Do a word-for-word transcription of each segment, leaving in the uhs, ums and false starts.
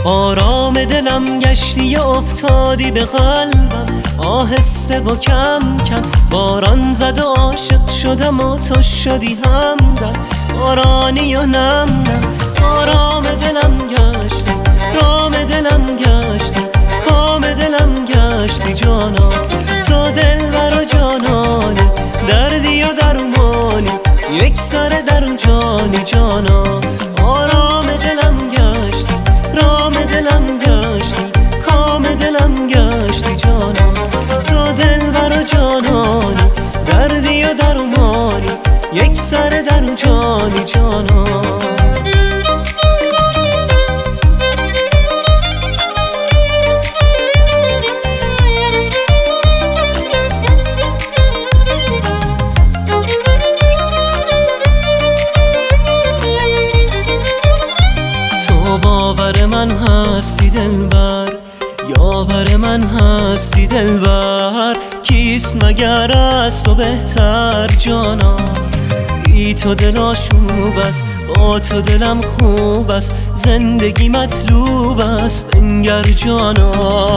آرام دلم گشتی و افتادی به قلبم، آهسته و کم کم باران زد و عاشق شدم و تو شدی همدم. بارانی و نم نم آرام دلم گشتی، رام دلم گشتی، کام دلم گشتی جانا. تو دلبر و جانانی، دردی و درمانی، یک سر در جانی جانا. آرام دلم گشتی، رام دلم گشتی، کام دلم گشتی جانا. تو دلبر و جانانی، دردی و درمانی، یک سر در جانی جانا. باور من هستی دلبر، یاور من هستی دلبر. کیست مگر از تو بهتر جانا؟ بی تو دل آشوب است، با تو دلم خوب است، زندگی مطلوب است بنگر جانا.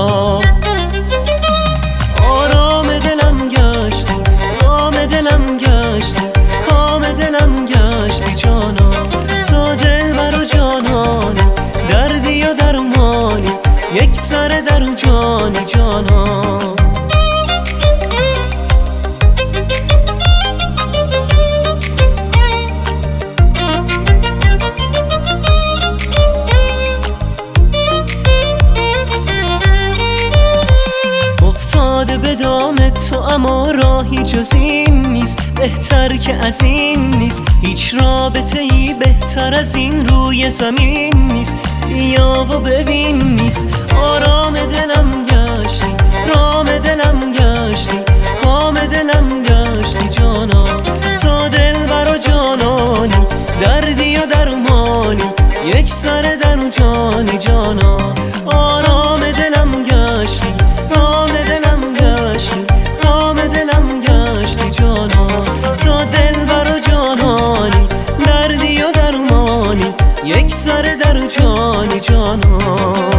آرام دلم گشتی، رام دلم گشتی، کام دلم گشتی جانا. تو دلبر و جانانی، دردی و درمانی، یک سر در جانی جانا. افتاده به دام تو اما راهی جز این نیست، بهتر که از این نیست. هیچ رابطه ای بهتر از این روی زمین نیست. بیا و ببین نیست. آرام دلم گشتی، رام دلم گشتی، کام دلم گشتی جانا. تو دلبر و جانانی، دردی و درمانی، یک سر در جانی جانا. آرام دلم گشتی، رام دلم گشتی، کام دلم گشتی جانا. تو دلبر و جانانی، دردی و درمانی، یک سر در جانی جانا.